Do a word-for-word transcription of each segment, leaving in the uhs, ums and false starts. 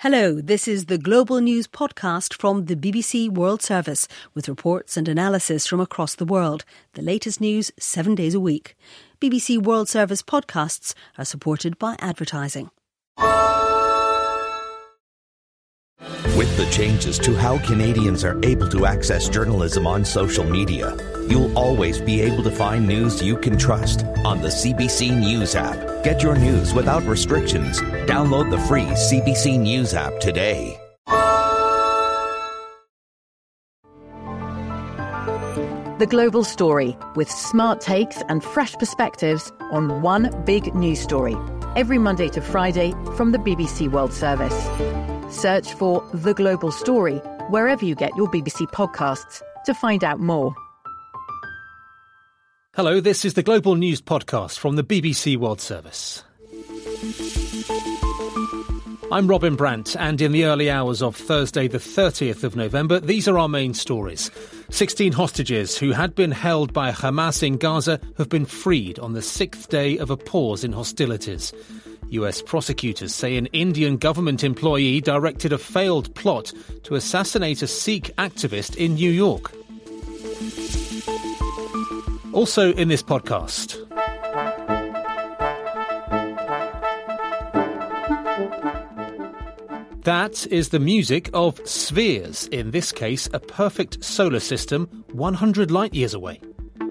Hello, this is the Global News podcast from the B B C World Service with reports and analysis from across the world. The latest news seven days a week. B B C World Service podcasts are supported by advertising. With the changes to how Canadians are able to access journalism on social media, you'll always be able to find news you can trust on the C B C News app. Get your news without restrictions. Download the free C B C News app today. The Global Story, with smart takes and fresh perspectives on one big news story. Every Monday to Friday from the B B C World Service. Search for The Global Story wherever you get your B B C podcasts to find out more. Hello, this is the Global News podcast from the B B C World Service. I'm Robin Brandt, and in the early hours of Thursday the thirtieth of November, these are our main stories. sixteen hostages who had been held by Hamas in Gaza have been freed on the sixth day of a pause in hostilities. U S prosecutors say an Indian government employee directed a failed plot to assassinate a Sikh activist in New York. Also in this podcast, that is the music of spheres, in this case a perfect solar system one hundred light years away.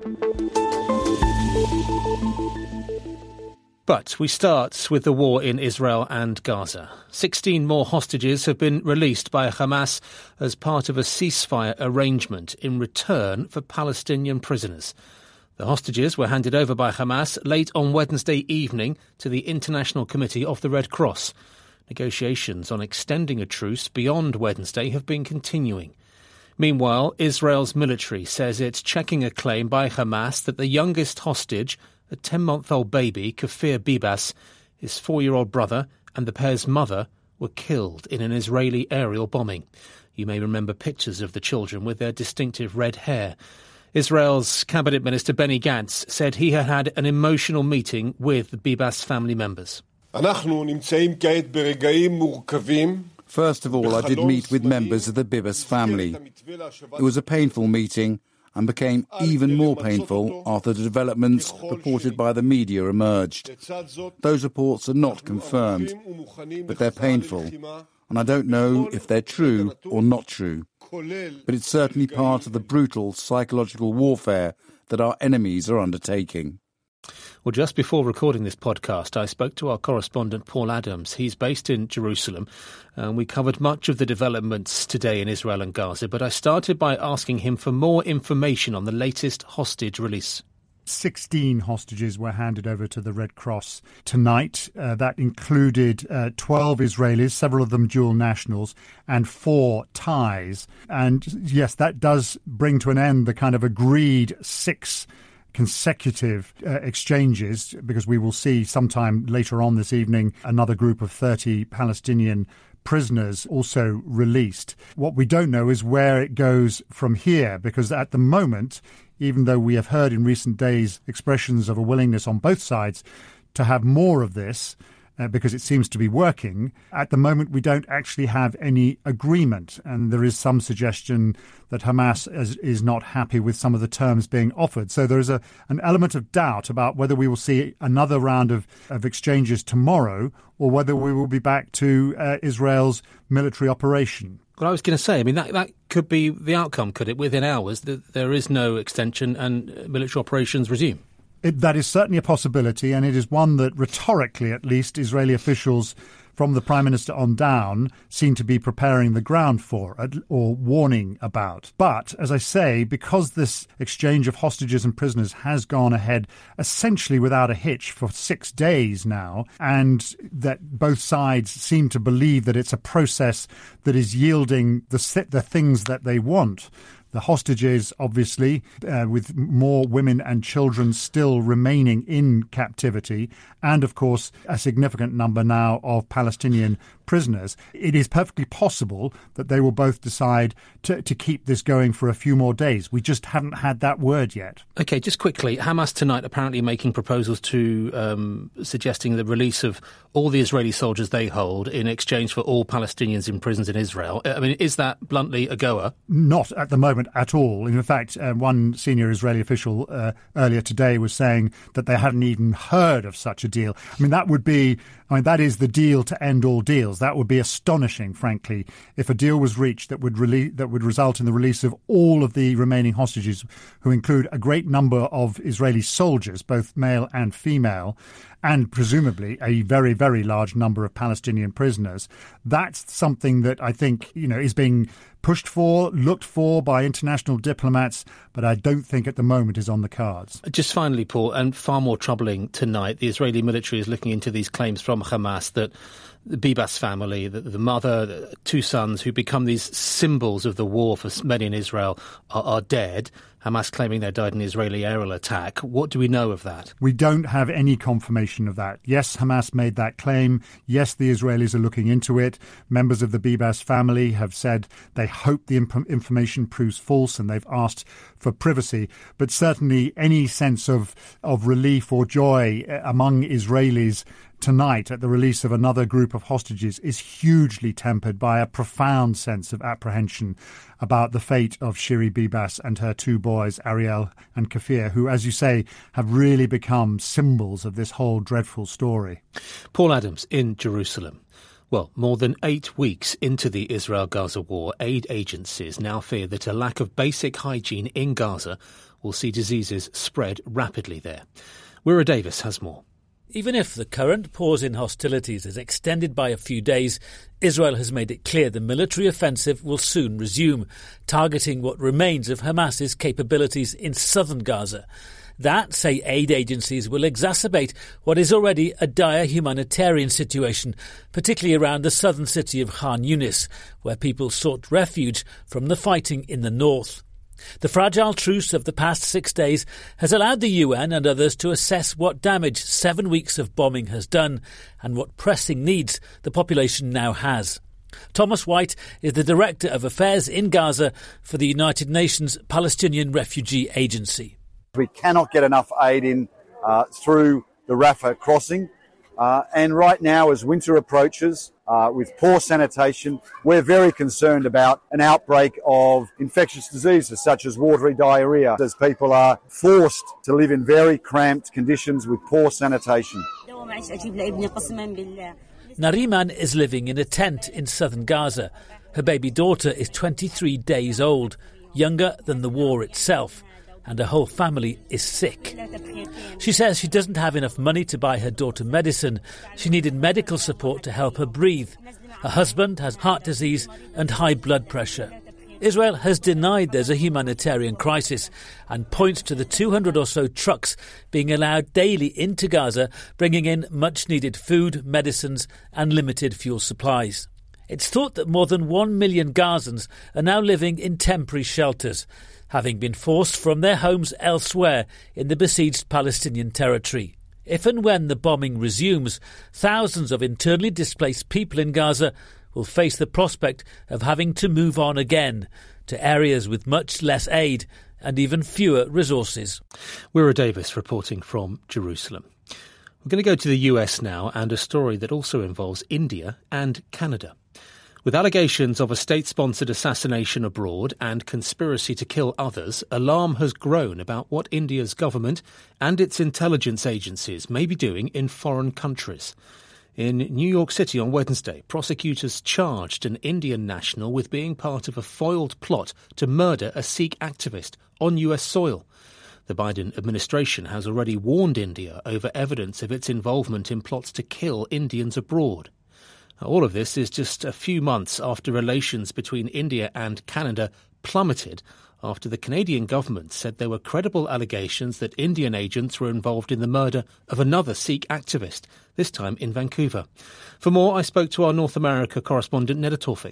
But we start with the war in Israel and Gaza. sixteen more hostages have been released by Hamas as part of a ceasefire arrangement in return for Palestinian prisoners. The hostages were handed over by Hamas late on Wednesday evening to the International Committee of the Red Cross. Negotiations on extending a truce beyond Wednesday have been continuing. Meanwhile, Israel's military says it's checking a claim by Hamas that the youngest hostage, a ten-month-old baby, Kfir Bibas, his four-year-old brother and the pair's mother were killed in an Israeli aerial bombing. You may remember pictures of the children with their distinctive red hair. Israel's Cabinet Minister Benny Gantz said he had had an emotional meeting with the Bibas family members. First of all, I did meet with members of the Bibas family. It was a painful meeting and became even more painful after the developments reported by the media emerged. Those reports are not confirmed, but they're painful, and I don't know if they're true or not true. But it's certainly part of the brutal psychological warfare that our enemies are undertaking. Well, just before recording this podcast, I spoke to our correspondent Paul Adams. He's based in Jerusalem, and we covered much of the developments today in Israel and Gaza, but I started by asking him for more information on the latest hostage release. sixteen hostages were handed over to the Red Cross tonight. Uh, that included uh, twelve Israelis, several of them dual nationals, and four Thais. And yes, that does bring to an end the kind of agreed six consecutive uh, exchanges, because we will see sometime later on this evening another group of thirty Palestinian prisoners also released. What we don't know is where it goes from here, because at the moment, even though we have heard in recent days expressions of a willingness on both sides to have more of this, uh, because it seems to be working, at the moment we don't actually have any agreement. And there is some suggestion that Hamas is, is not happy with some of the terms being offered. So there is a, an element of doubt about whether we will see another round of, of exchanges tomorrow or whether we will be back to uh, Israel's military operation. Well, I was going to say, I mean, that, that could be the outcome, could it? Within hours, that there is no extension and military operations resume. It, that is certainly a possibility, and it is one that rhetorically, at least, Israeli officials from the Prime Minister on down seem to be preparing the ground for or warning about. But, as I say, because this exchange of hostages and prisoners has gone ahead essentially without a hitch for six days now, and that both sides seem to believe that it's a process that is yielding the, the things that they want, the hostages, obviously, uh, with more women and children still remaining in captivity, and, of course, a significant number now of Palestinian prisoners, it is perfectly possible that they will both decide to, to keep this going for a few more days. We just haven't had that word yet. OK, just quickly, Hamas tonight apparently making proposals to um, suggesting the release of all the Israeli soldiers they hold in exchange for all Palestinians in prisons in Israel. I mean, is that bluntly a goer? Not at the moment at all. In fact, uh, one senior Israeli official uh, earlier today was saying that they hadn't even heard of such a deal. I mean, that would be, I mean, that is the deal to end all deals. That would be astonishing, frankly, if a deal was reached that would rele- that would result in the release of all of the remaining hostages, who include a great number of Israeli soldiers, both male and female, and presumably a very, very large number of Palestinian prisoners. That's something that I think, you know, is being pushed for, looked for by international diplomats, but I don't think at the moment is on the cards. Just finally, Paul, and far more troubling tonight, the Israeli military is looking into these claims from Hamas that the Bibas family, the, the mother, the two sons who become these symbols of the war for many in Israel are, are dead. Hamas claiming they died in an Israeli aerial attack. What do we know of that? We don't have any confirmation of that. Yes, Hamas made that claim. Yes, the Israelis are looking into it. Members of the Bibas family have said they hope the imp- information proves false and they've asked for privacy. But certainly any sense of, of relief or joy among Israelis tonight at the release of another group of hostages is hugely tempered by a profound sense of apprehension about the fate of Shiri Bibas and her two boys, Ariel and Kafir, who, as you say, have really become symbols of this whole dreadful story. Paul Adams in Jerusalem. Well, more than eight weeks into the Israel-Gaza war, aid agencies now fear that a lack of basic hygiene in Gaza will see diseases spread rapidly there. Wira Davis has more. Even if the current pause in hostilities is extended by a few days, Israel has made it clear the military offensive will soon resume, targeting what remains of Hamas's capabilities in southern Gaza. That, say aid agencies, will exacerbate what is already a dire humanitarian situation, particularly around the southern city of Khan Yunis, where people sought refuge from the fighting in the north. The fragile truce of the past six days has allowed the U N and others to assess what damage seven weeks of bombing has done and what pressing needs the population now has. Thomas White is the Director of Affairs in Gaza for the United Nations Palestinian Refugee Agency. We cannot get enough aid in uh, through the Rafah crossing. Uh, and right now, as winter approaches, uh, with poor sanitation, we're very concerned about an outbreak of infectious diseases such as watery diarrhoea, as people are forced to live in very cramped conditions with poor sanitation. Nariman is living in a tent in southern Gaza. Her baby daughter is twenty-three days old, younger than the war itself, and her whole family is sick. She says she doesn't have enough money to buy her daughter medicine. She needed medical support to help her breathe. Her husband has heart disease and high blood pressure. Israel has denied there's a humanitarian crisis and points to the two hundred or so trucks being allowed daily into Gaza, bringing in much-needed food, medicines and limited fuel supplies. It's thought that more than one million Gazans are now living in temporary shelters, having been forced from their homes elsewhere in the besieged Palestinian territory. If and when the bombing resumes, thousands of internally displaced people in Gaza will face the prospect of having to move on again to areas with much less aid and even fewer resources. Wira Davis reporting from Jerusalem. We're going to go to the U S now and a story that also involves India and Canada. With allegations of a state-sponsored assassination abroad and conspiracy to kill others, alarm has grown about what India's government and its intelligence agencies may be doing in foreign countries. In New York City on Wednesday, prosecutors charged an Indian national with being part of a foiled plot to murder a Sikh activist on U S soil. The Biden administration has already warned India over evidence of its involvement in plots to kill Indians abroad. All of this is just a few months after relations between India and Canada plummeted after the Canadian government said there were credible allegations that Indian agents were involved in the murder of another Sikh activist, this time in Vancouver. For more, I spoke to our North America correspondent Neda Tawfik.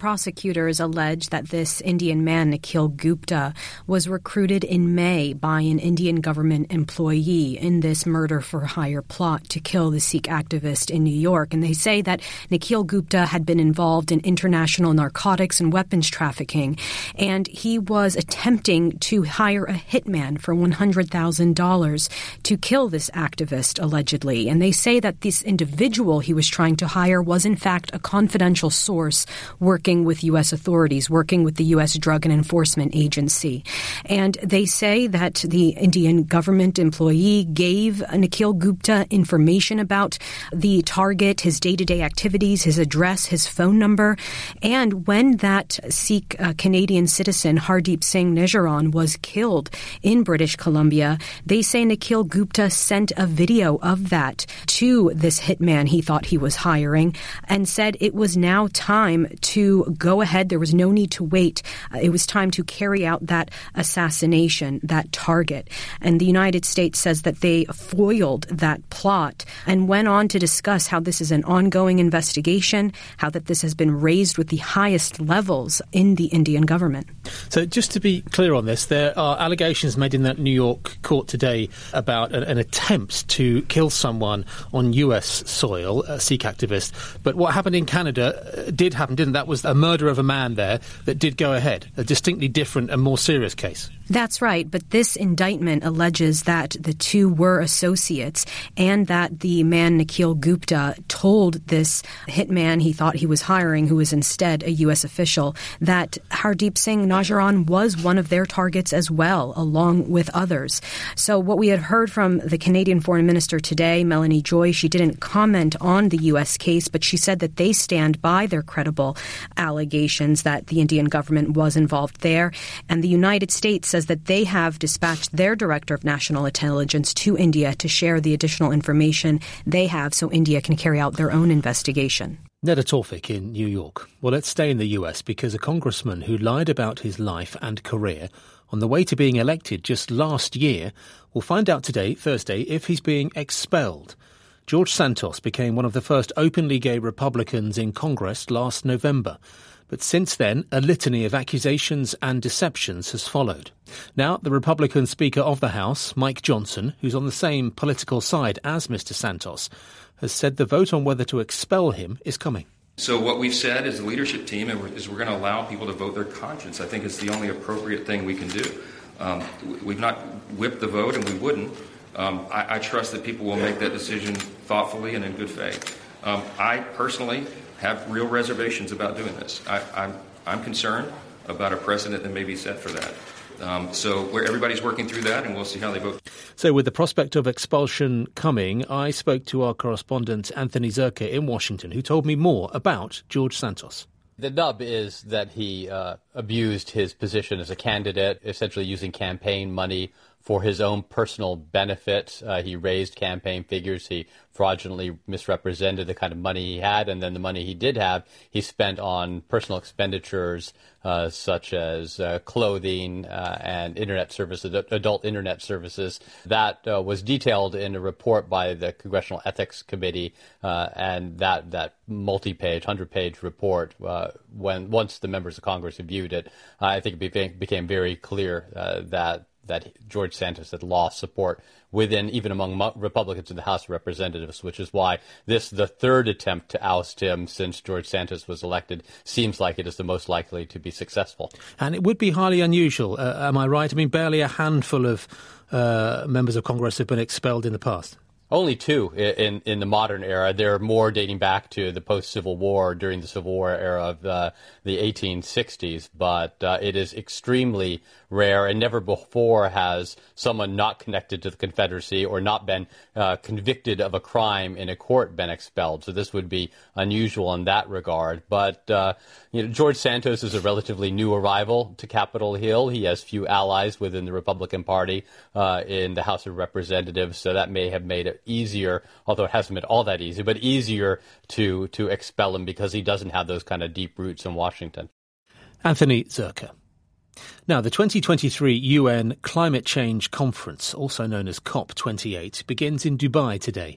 prosecutors allege that this Indian man, Nikhil Gupta, was recruited in May by an Indian government employee in this murder-for-hire plot to kill the Sikh activist in New York. And they say that Nikhil Gupta had been involved in international narcotics and weapons trafficking, and he was attempting to hire a hitman for one hundred thousand dollars to kill this activist, allegedly. And they say that this individual he was trying to hire was, in fact, a confidential source working with U S authorities, working with the U S Drug and Enforcement Agency. And they say that the Indian government employee gave Nikhil Gupta information about the target, his day-to-day activities, his address, his phone number. And when that Sikh uh, Canadian citizen, Hardeep Singh Nijaran, was killed in British Columbia, they say Nikhil Gupta sent a video of that to this hitman he thought he was hiring and said it was now time to go ahead. There was no need to wait. Uh, it was time to carry out that assassination, that target. And the United States says that they foiled that plot and went on to discuss how this is an ongoing investigation, how that this has been raised with the highest levels in the Indian government. So just to be clear on this, there are allegations made in that New York court today about an, an attempt to kill someone on U S soil, a Sikh activist. But what happened in Canada uh, did happen, didn't it? That was a murder of a man there that did go ahead, a distinctly different and more serious case. That's right, but this indictment alleges that the two were associates and that the man Nikhil Gupta told this hitman he thought he was hiring, who was instead a U S official, that Hardeep Singh Nijaran was one of their targets as well, along with others. So what we had heard from the Canadian Foreign Minister today, Melanie Joy, she didn't comment on the U S case, but she said that they stand by their credible allegations that the Indian government was involved there. And the United States says that they have dispatched their Director of National Intelligence to India to share the additional information they have so India can carry out their own investigation. Neda Tawfik in New York. Well, let's stay in the U S because a congressman who lied about his life and career on the way to being elected just last year will find out today, Thursday, if he's being expelled. George Santos became one of the first openly gay Republicans in Congress last November. But since then, a litany of accusations and deceptions has followed. Now, the Republican Speaker of the House, Mike Johnson, who's on the same political side as Mister Santos, has said the vote on whether to expel him is coming. So what we've said as a leadership team is we're going to allow people to vote their conscience. I think it's the only appropriate thing we can do. Um, we've not whipped the vote, and we wouldn't. Um, I, I trust that people will make that decision thoughtfully and in good faith. Um, I personally have real reservations about doing this. I, I'm, I'm concerned about a precedent that may be set for that. Um, so where everybody's working through that, and we'll see how they vote. So with the prospect of expulsion coming, I spoke to our correspondent Anthony Zerka in Washington, who told me more about George Santos. The nub is that he uh, abused his position as a candidate, essentially using campaign money for his own personal benefit. Uh, he raised campaign figures. He fraudulently misrepresented the kind of money he had, and then the money he did have, he spent on personal expenditures uh, such as uh, clothing uh, and internet services, adult internet services. That uh, was detailed in a report by the Congressional Ethics Committee, uh, and that that multi-page, hundred-page report, uh, when once the members of Congress reviewed it, uh, I think it became, became very clear uh, that that George Santos had lost support within, even among Republicans in the House of Representatives, which is why this, the third attempt to oust him since George Santos was elected, seems like it is the most likely to be successful. And it would be highly unusual, uh, am I right? I mean, barely a handful of uh, members of Congress have been expelled in the past. Only two in, in the modern era. There are more dating back to the post-Civil War, during the Civil War era of uh, the eighteen sixties, but uh, it is extremely rare, and never before has someone not connected to the Confederacy or not been uh, convicted of a crime in a court been expelled. So this would be unusual in that regard. But uh, you know, George Santos is a relatively new arrival to Capitol Hill. He has few allies within the Republican Party uh, in the House of Representatives, so that may have made it easier, although it hasn't been all that easy, but easier to, to expel him because he doesn't have those kind of deep roots in Washington. Anthony Zerka. Now, the twenty twenty-three U N Climate Change Conference, also known as COP twenty-eight, begins in Dubai today.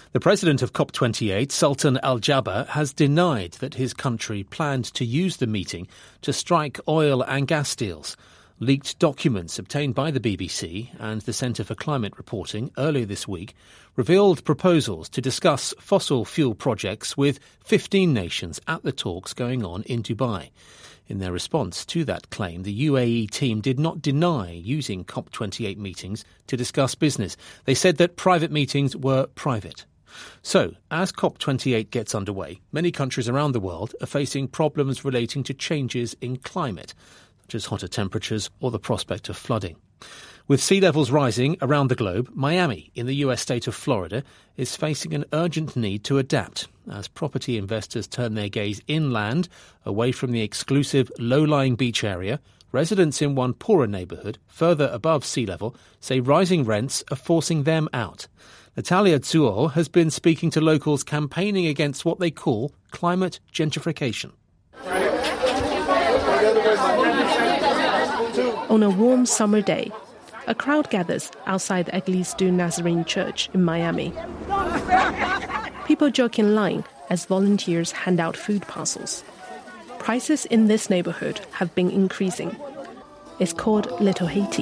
The president of COP twenty-eight, Sultan Al Jaber, has denied that his country planned to use the meeting to strike oil and gas deals. Leaked documents obtained by the B B C and the Centre for Climate Reporting earlier this week revealed proposals to discuss fossil fuel projects with fifteen nations at the talks going on in Dubai. In their response to that claim, the U A E team did not deny using COP twenty-eight meetings to discuss business. They said that private meetings were private. So, as COP twenty-eight gets underway, many countries around the world are facing problems relating to changes in climate, such as hotter temperatures or the prospect of flooding. With sea levels rising around the globe, Miami, in the U S state of Florida, is facing an urgent need to adapt as property investors turn their gaze inland, away from the exclusive low-lying beach area. Residents in one poorer neighbourhood, further above sea level, say rising rents are forcing them out. Natalia Tsuo has been speaking to locals campaigning against what they call climate gentrification. On a warm summer day, a crowd gathers outside the Eglise du Nazarene Church in Miami. People joke in line as volunteers hand out food parcels. Prices in this neighborhood have been increasing. It's called Little Haiti.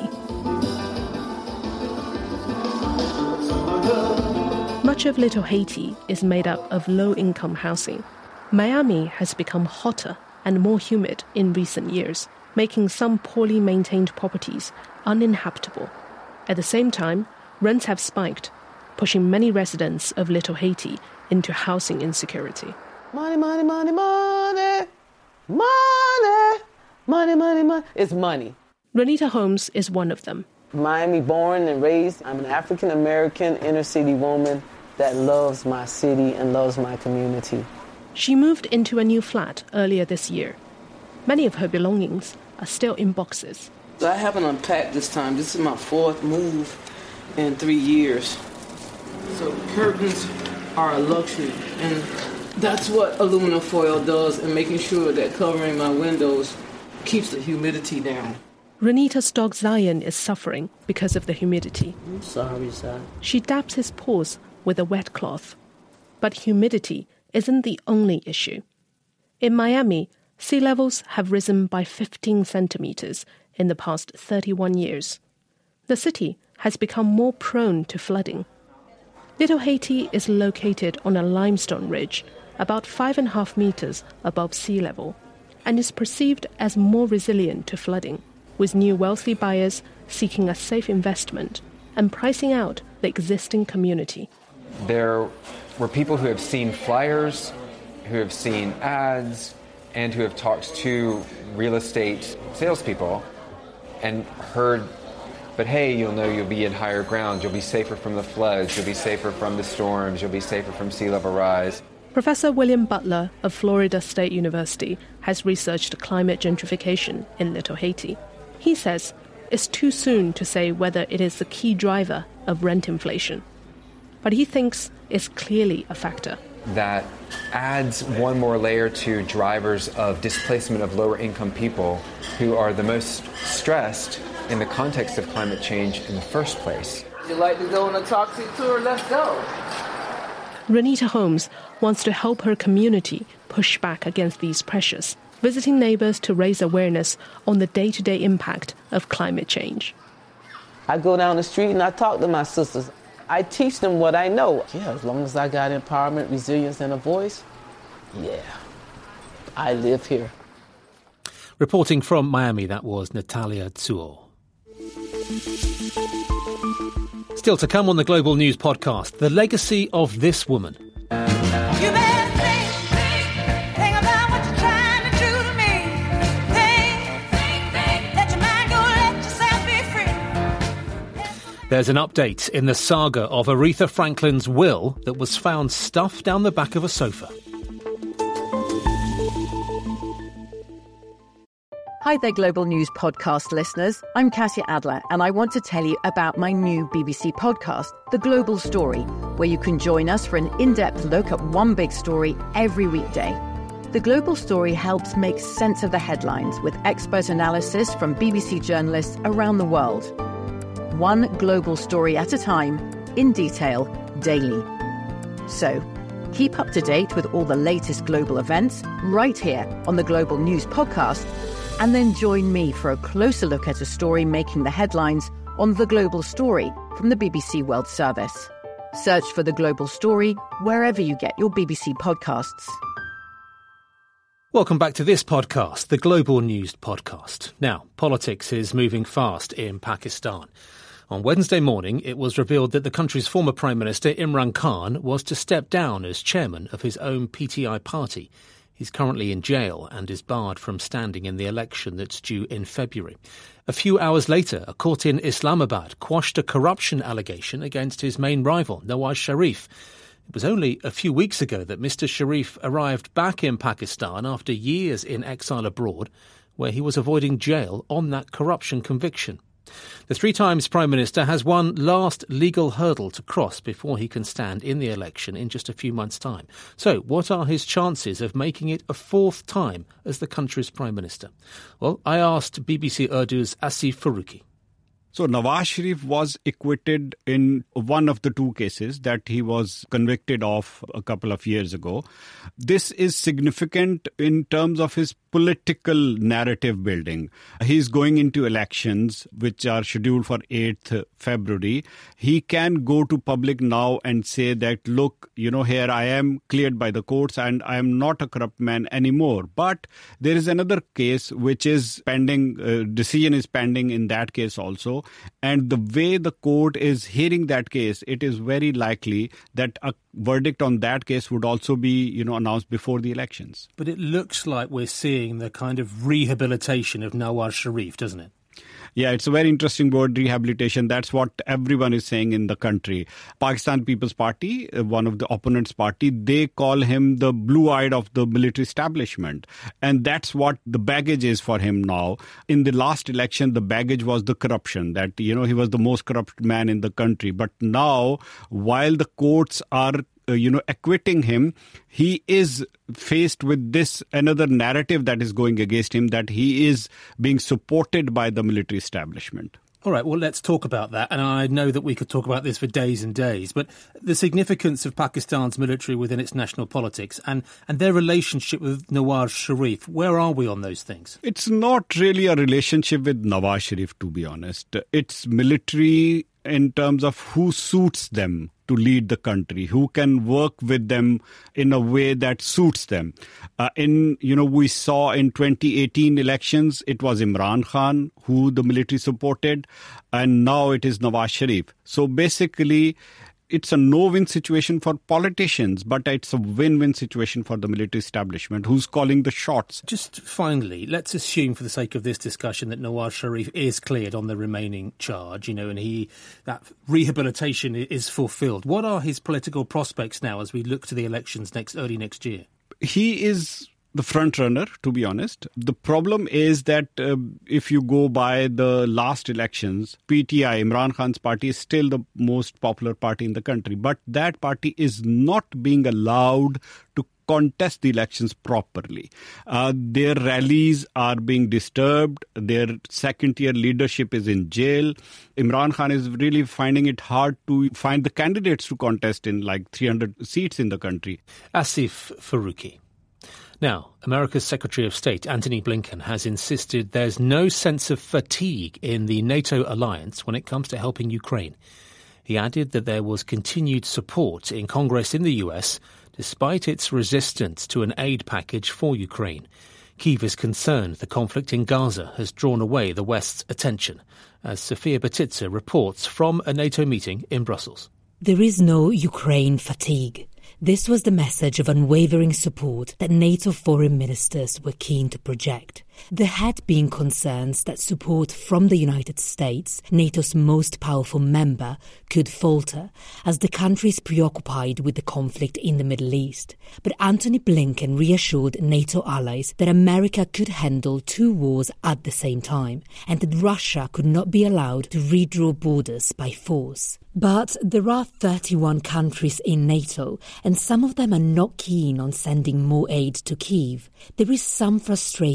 Much of Little Haiti is made up of low-income housing. Miami has become hotter and more humid in recent years, making some poorly maintained properties uninhabitable. At the same time, rents have spiked, pushing many residents of Little Haiti into housing insecurity. Money, money, money, money, money, money, money, money. It's money. Renita Holmes is one of them. Miami born and raised. I'm an African-American inner-city woman that loves my city and loves my community. She moved into a new flat earlier this year. Many of her belongings are still in boxes. I haven't unpacked this time. This is my fourth move in three years. So curtains are a luxury, and that's what aluminum foil does in making sure that covering my windows keeps the humidity down. Renita's dog Zion is suffering because of the humidity. I'm sorry, Zion. She dabs his paws with a wet cloth. But humidity isn't the only issue. In Miami, sea levels have risen by fifteen centimetres in the past thirty-one years. The city has become more prone to flooding. Little Haiti is located on a limestone ridge about five and a half metres above sea level and is perceived as more resilient to flooding, with new wealthy buyers seeking a safe investment and pricing out the existing community. There were people who have seen flyers, who have seen ads, and who have talked to real estate salespeople and heard, but hey, you'll know you'll be in higher ground, you'll be safer from the floods, you'll be safer from the storms, you'll be safer from sea level rise. Professor William Butler of Florida State University has researched climate gentrification in Little Haiti. He says it's too soon to say whether it is the key driver of rent inflation, but he thinks it's clearly a factor. That adds one more layer to drivers of displacement of lower income people who are the most stressed in the context of climate change in the first place. Would you like to go on a taxi tour? Let's go. Renita Holmes wants to help her community push back against these pressures, visiting neighbours to raise awareness on the day-to-day impact of climate change. I go down the street and I talk to my sisters. I teach them what I know. Yeah, as long as I got empowerment, resilience, and a voice, yeah, I live here. Reporting from Miami, that was Natalia Tsuo. Still to come on the Global News podcast, the legacy of this woman. There's an update in the saga of Aretha Franklin's will that was found stuffed down the back of a sofa. Hi there, Global News podcast listeners. I'm Kasia Adler, and I want to tell you about my new B B C podcast, The Global Story, where you can join us for an in-depth look at one big story every weekday. The Global Story helps make sense of the headlines with expert analysis from B B C journalists around the world. One global story at a time, in detail, daily. So, keep up to date with all the latest global events right here on the Global News Podcast, and then join me for a closer look at a story making the headlines on The Global Story from the B B C World Service. Search for The Global Story wherever you get your B B C podcasts. Welcome back to this podcast, the Global News Podcast. Now, politics is moving fast in Pakistan. On Wednesday morning, it was revealed that the country's former Prime Minister Imran Khan was to step down as chairman of his own P T I party. He's currently in jail and is barred from standing in the election that's due in February. A few hours later, a court in Islamabad quashed a corruption allegation against his main rival, Nawaz Sharif. It was only a few weeks ago that Mister Sharif arrived back in Pakistan after years in exile abroad, where he was avoiding jail on that corruption conviction. The three times Prime Minister has one last legal hurdle to cross before he can stand in the election in just a few months' time. So, what are his chances of making it a fourth time as the country's Prime Minister? Well, I asked B B C Urdu's Asif Faruqi. So Nawaz Sharif was acquitted in one of the two cases that he was convicted of a couple of years ago. This is significant in terms of his political narrative building. He's going into elections, which are scheduled for eighth February. He can go to public now and say that, look, you know, here I am cleared by the courts and I am not a corrupt man anymore. But there is another case which is pending, uh, decision is pending in that case also. And the way the court is hearing that case, it is very likely that a verdict on that case would also be, you know, announced before the elections. But it looks like we're seeing the kind of rehabilitation of Nawaz Sharif, doesn't it? Yeah, it's a very interesting word, rehabilitation. That's what everyone is saying in the country. Pakistan People's Party, one of the opponents' party, they call him the blue-eyed of the military establishment. And that's what the baggage is for him now. In the last election, the baggage was the corruption, that, you know, he was the most corrupt man in the country. But now, while the courts are Uh, you know, acquitting him, he is faced with this another narrative that is going against him, that he is being supported by the military establishment. All right, well, let's talk about that. And I know that we could talk about this for days and days, but the significance of Pakistan's military within its national politics and, and their relationship with Nawaz Sharif, where are we on those things? It's not really a relationship with Nawaz Sharif, to be honest. It's military in terms of who suits them to lead the country, who can work with them in a way that suits them. Uh, in, you know, we saw in twenty eighteen elections, it was Imran Khan who the military supported, and now it is Nawaz Sharif. So basically, it's a no-win situation for politicians, but it's a win-win situation for the military establishment, who's calling the shots. Just finally, let's assume for the sake of this discussion that Nawaz Sharif is cleared on the remaining charge, you know, and he that rehabilitation is fulfilled. What are his political prospects now as we look to the elections next early next year? He is the front runner, to be honest. The problem is that uh, if you go by the last elections, P T I, Imran Khan's party, is still the most popular party in the country. But that party is not being allowed to contest the elections properly. Uh, their rallies are being disturbed. Their second-tier leadership is in jail. Imran Khan is really finding it hard to find the candidates to contest in like three hundred seats in the country. Asif Faruqi. Now, America's Secretary of State, Antony Blinken, has insisted there's no sense of fatigue in the NATO alliance when it comes to helping Ukraine. He added that there was continued support in Congress in the U S, despite its resistance to an aid package for Ukraine. Kyiv is concerned the conflict in Gaza has drawn away the West's attention, as Sofia Batitsa reports from a NATO meeting in Brussels. There is no Ukraine fatigue. This was the message of unwavering support that NATO foreign ministers were keen to project. There had been concerns that support from the United States, NATO's most powerful member, could falter as the country is preoccupied with the conflict in the Middle East. But Antony Blinken reassured NATO allies that America could handle two wars at the same time and that Russia could not be allowed to redraw borders by force. But there are thirty-one countries in NATO, and some of them are not keen on sending more aid to Kyiv. There is some frustration that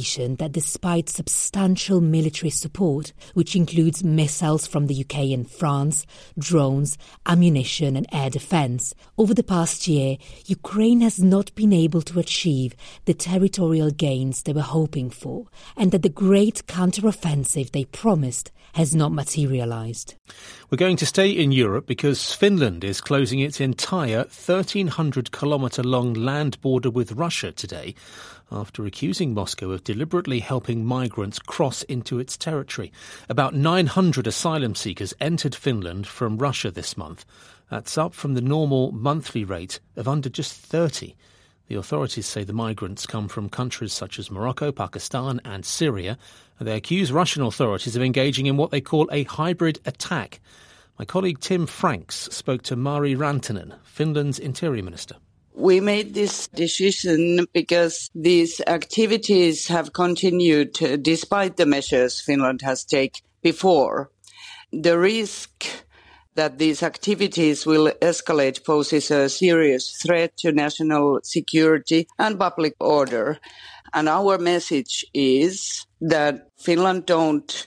that despite substantial military support, which includes missiles from the U K and France, drones, ammunition and air defence, over the past year, Ukraine has not been able to achieve the territorial gains they were hoping for, and that the great counter-offensive they promised has not materialised. We're going to stay in Europe because Finland is closing its entire thirteen hundred kilometre long land border with Russia today after accusing Moscow of deliberately helping migrants cross into its territory. About nine hundred asylum seekers entered Finland from Russia this month. That's up from the normal monthly rate of under just thirty. The authorities say the migrants come from countries such as Morocco, Pakistan and Syria, and they accuse Russian authorities of engaging in what they call a hybrid attack. My colleague Tim Franks spoke to Mari Rantanen, Finland's Interior Minister. We made this decision because these activities have continued despite the measures Finland has taken before. The risk that these activities will escalate poses a serious threat to national security and public order. And our message is that Finland don't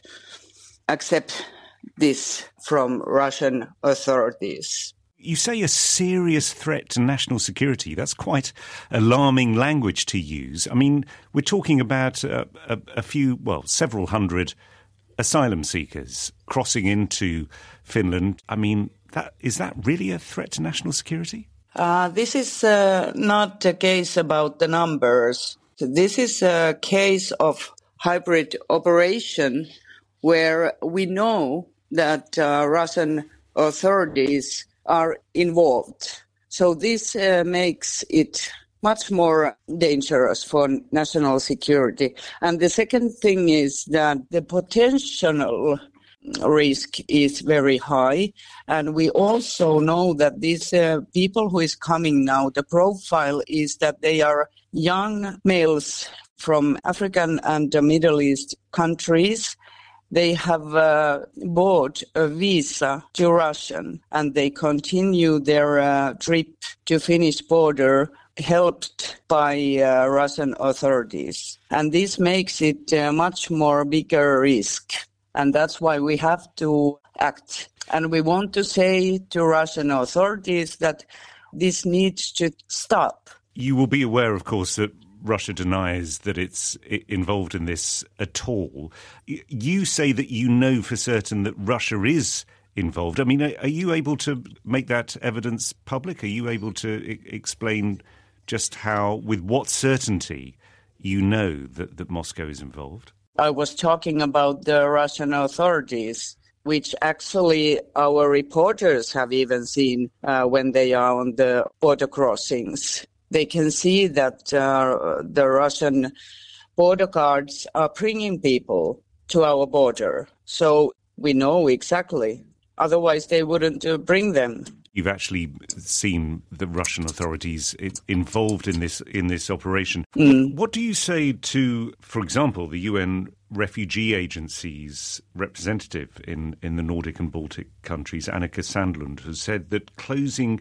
accept this from Russian authorities. You say a serious threat to national security. That's quite alarming language to use. I mean, we're talking about a, a, a few, well, several hundred asylum seekers crossing into Finland. I mean, that, is that really a threat to national security? Uh, this is uh, not a case about the numbers. This is a case of hybrid operation where we know that uh, Russian authorities are involved. So this uh, makes it much more dangerous for national security. And the second thing is that the potential risk is very high. And we also know that these uh, people who is coming now, the profile is that they are young males from African and Middle East countries. They have uh, bought a visa to Russia and they continue their uh, trip to Finnish border helped by uh, Russian authorities. And this makes it a much more bigger risk. And that's why we have to act. And we want to say to Russian authorities that this needs to stop. You will be aware, of course, that Russia denies that it's involved in this at all. You say that you know for certain that Russia is involved. I mean, are you able to make that evidence public? Are you able to explain just how, with what certainty, you know that, that Moscow is involved? I was talking about the Russian authorities, which actually our reporters have even seen uh, when they are on the border crossings. They can see that uh, the Russian border guards are bringing people to our border. So we know exactly. Otherwise, they wouldn't uh, bring them. You've actually seen the Russian authorities involved in this in this operation. Mm. What do you say to, for example, the U N Refugee Agency's representative in, in the Nordic and Baltic countries, Annika Sandlund, has said that closing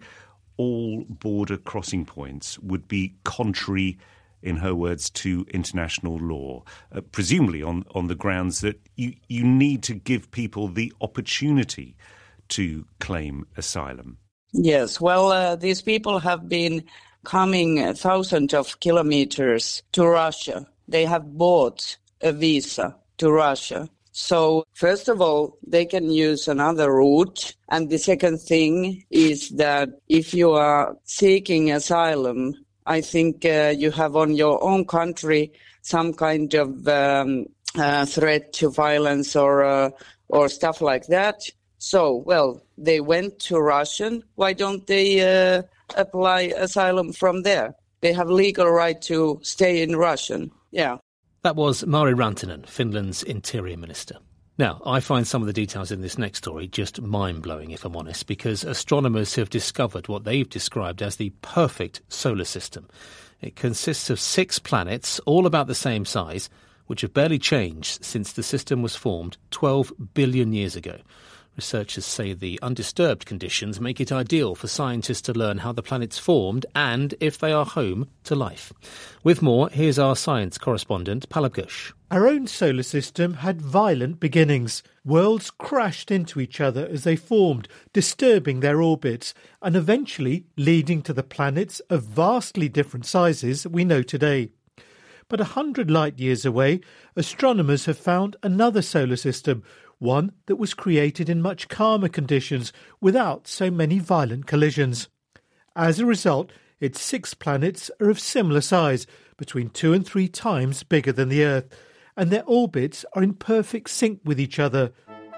all border crossing points would be contrary, in her words, to international law, uh, presumably on, on the grounds that you, you need to give people the opportunity to claim asylum. Yes, well, uh, these people have been coming thousands of kilometers to Russia. They have bought a visa to Russia. So, first of all, they can use another route. And the second thing is that if you are seeking asylum, I think uh, you have on your own country some kind of um, uh, threat to violence or uh, or stuff like that. So, well, they went to Russia. Why don't they uh, apply asylum from there? They have legal right to stay in Russia. Yeah. That was Mari Rantanen, Finland's Interior Minister. Now, I find some of the details in this next story just mind-blowing, if I'm honest, because astronomers have discovered what they've described as the perfect solar system. It consists of six planets, all about the same size, which have barely changed since the system was formed twelve billion years ago. Researchers say the undisturbed conditions make it ideal for scientists to learn how the planets formed and if they are home to life. With more, here's our science correspondent, Pallab Ghosh. Our own solar system had violent beginnings. Worlds crashed into each other as they formed, disturbing their orbits, and eventually leading to the planets of vastly different sizes we know today. But a hundred light years away, astronomers have found another solar system, one that was created in much calmer conditions without so many violent collisions. As a result, its six planets are of similar size, between two and three times bigger than the Earth, and their orbits are in perfect sync with each other.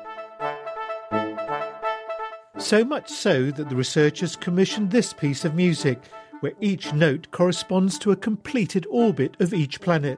So much so that the researchers commissioned this piece of music, where each note corresponds to a completed orbit of each planet.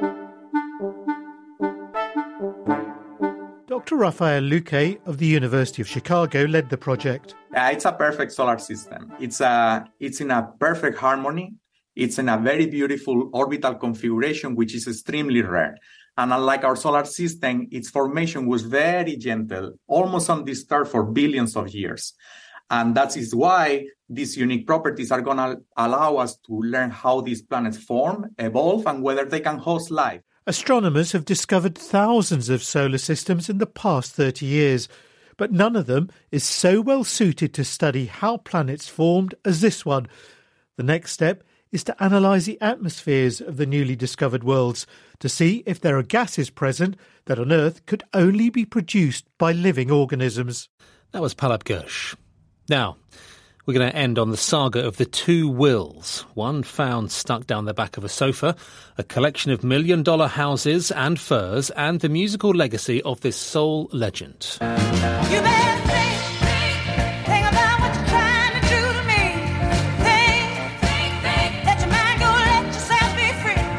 Doctor Raphael Luque of the University of Chicago led the project. Uh, it's a perfect solar system. It's a, it's in a perfect harmony. It's in a very beautiful orbital configuration, which is extremely rare. And unlike our solar system, its formation was very gentle, almost undisturbed for billions of years. And that is why these unique properties are going to allow us to learn how these planets form, evolve, and whether they can host life. Astronomers have discovered thousands of solar systems in the past thirty years, but none of them is so well suited to study how planets formed as this one. The next step is to analyse the atmospheres of the newly discovered worlds to see if there are gases present that on Earth could only be produced by living organisms. That was Pallab Ghosh. Now, we're going to end on the saga of the two wills. One found stuck down the back of a sofa, a collection of million-dollar houses and furs, and the musical legacy of this soul legend. You better think, think, think about what you're trying to do to me. Think, think, think, let your mind go, let yourself be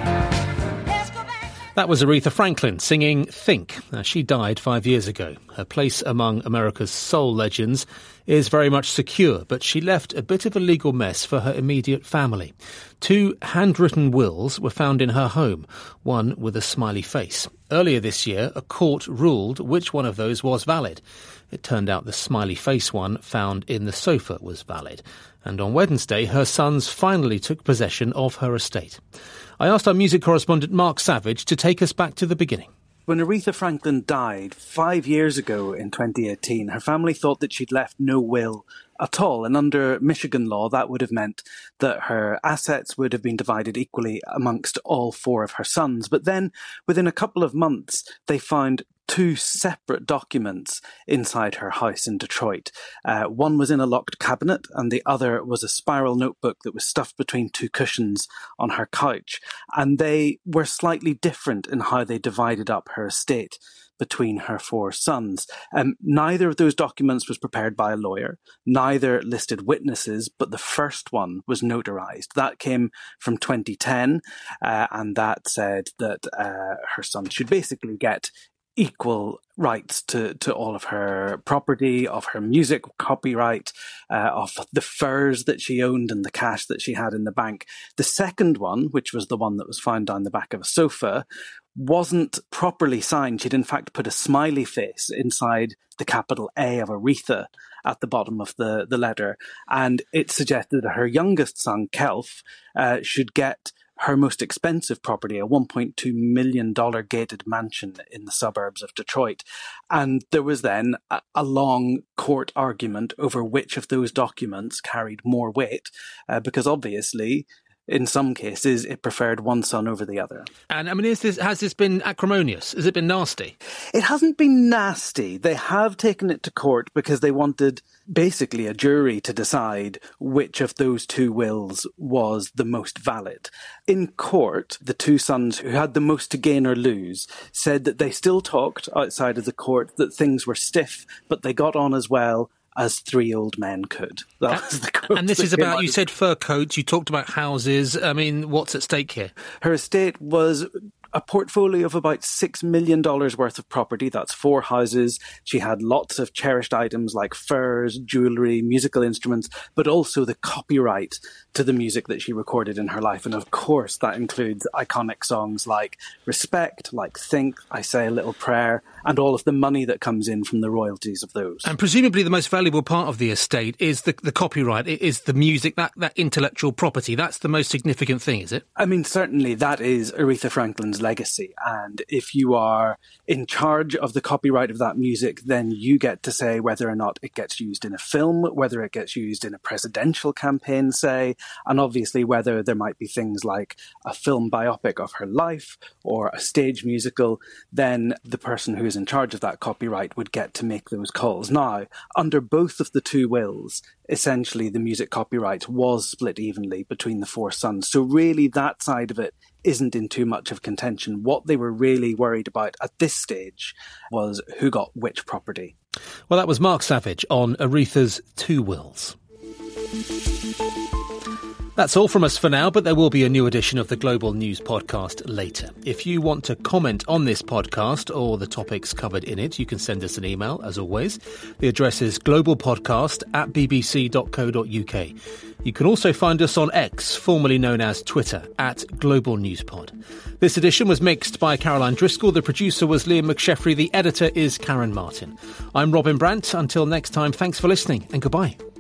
free. Let's go back. That was Aretha Franklin singing Think. Now, she died five years ago. Her place among America's soul legends is very much secure, but she left a bit of a legal mess for her immediate family. Two handwritten wills were found in her home, one with a smiley face. Earlier this year, a court ruled which one of those was valid. It turned out the smiley face one found in the sofa was valid. And on Wednesday, her sons finally took possession of her estate. I asked our music correspondent Mark Savage to take us back to the beginning. When Aretha Franklin died five years ago in twenty eighteen, her family thought that she'd left no will at all. And under Michigan law, that would have meant that her assets would have been divided equally amongst all four of her sons. But then, within a couple of months, they found two separate documents inside her house in Detroit. Uh, one was in a locked cabinet and the other was a spiral notebook that was stuffed between two cushions on her couch. And they were slightly different in how they divided up her estate between her four sons. Um, neither of those documents was prepared by a lawyer. Neither listed witnesses, but the first one was notarized. That came from twenty ten, uh, and that said that uh, her son should basically get equal rights to, to all of her property, of her music copyright, uh, of the furs that she owned and the cash that she had in the bank. The second one, which was the one that was found down the back of a sofa, wasn't properly signed. She'd in fact put a smiley face inside the capital A of Aretha at the bottom of the, the letter. And it suggested that her youngest son, Kelf, uh, should get her most expensive property, a one point two million dollars gated mansion in the suburbs of Detroit. And there was then a, a long court argument over which of those documents carried more weight, uh, because obviously, in some cases, it preferred one son over the other. And, I mean, is this, has this been acrimonious? Has it been nasty? It hasn't been nasty. They have taken it to court because they wanted basically a jury to decide which of those two wills was the most valid. In court, the two sons who had the most to gain or lose said that they still talked outside of the court, that things were stiff, but they got on as well as three old men could. That was the quote. And this is about, you said fur coats, you talked about houses. I mean, what's at stake here? Her estate was a portfolio of about six million dollars worth of property. That's four houses. She had lots of cherished items like furs, jewellery, musical instruments, but also the copyright to the music that she recorded in her life. And of course, that includes iconic songs like Respect, like Think, I Say a Little Prayer, and all of the money that comes in from the royalties of those. And presumably the most valuable part of the estate is the, the copyright, it is the music, that, that intellectual property. That's the most significant thing, is it? I mean, certainly that is Aretha Franklin's legacy. And if you are in charge of the copyright of that music, then you get to say whether or not it gets used in a film, whether it gets used in a presidential campaign, say, and obviously whether there might be things like a film biopic of her life or a stage musical, then the person who is in charge of that copyright would get to make those calls. Now, under both of the two wills, essentially the music copyright was split evenly between the four sons. So really that side of it isn't in too much of contention. What they were really worried about at this stage was who got which property. Well, that was Mark Savage on Aretha's two wills. That's all from us for now, but there will be a new edition of the Global News Podcast later. If you want to comment on this podcast or the topics covered in it, you can send us an email, as always. The address is globalpodcast at bbc.co.uk. You can also find us on X, formerly known as Twitter, at Global News Pod. This edition was mixed by Caroline Driscoll. The producer was Liam McSheffrey. The editor is Karen Martin. I'm Robin Brandt. Until next time, thanks for listening and goodbye.